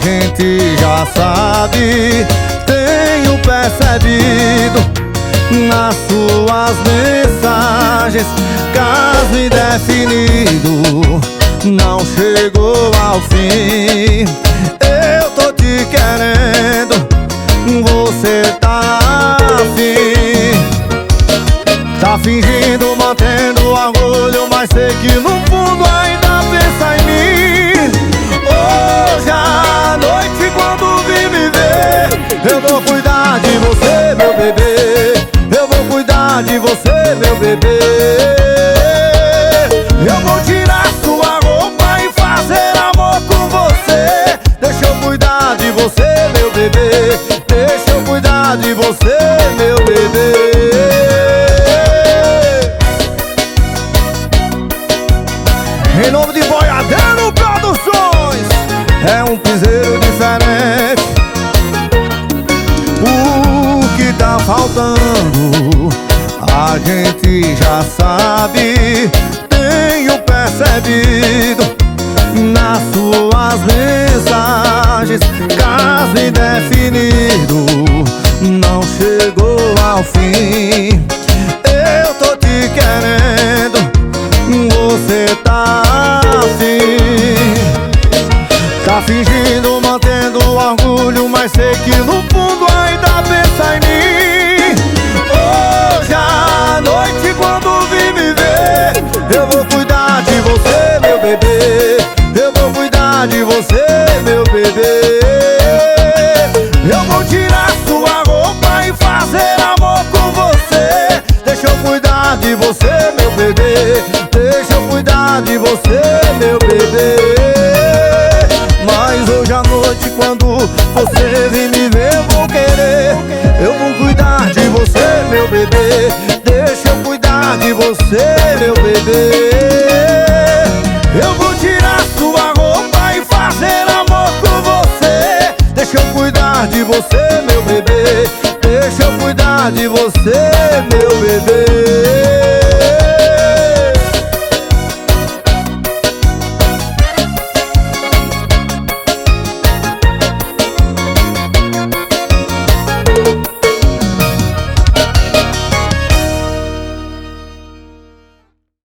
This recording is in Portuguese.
gente já sabe, tenho percebido nas suas mensagens, caso indefinido não chegou ao fim. Eu tô te querendo, você tá afim. Tá fingindo, mantendo orgulho, mas sei que no fundo ainda pensa em mim. Hoje à noite, quando vir me ver, eu vou cuidar de você, meu bebê. Eu vou cuidar de você, meu bebê. Eu vou tirar sua roupa e fazer amor com você. Deixa eu cuidar de você, meu bebê. Deixa eu cuidar de você, meu bebê. Em nome de Boiadeiro Produções, é um piseiro diferente. O que tá faltando, a gente já sabe, tenho percebido nas suas mensagens, caso indefinido não chegou ao fim. Eu tô te querendo, você tá afim. Tá fingindo, mantendo orgulho, mas sei que no fundo ainda pensa em mim. Hoje à noite, quando vir me ver, eu vou cuidar de você, meu bebê. Eu vou cuidar de você, meu bebê. Eu vou tirar sua roupa e fazer amor com você. Deixa eu cuidar de você, meu bebê. Deixa eu cuidar de você, meu bebê. Mas hoje à noite, quando você vir me ver, eu vou querer. Eu vou cuidar de você, meu bebê. Deixa eu cuidar de você, meu bebê.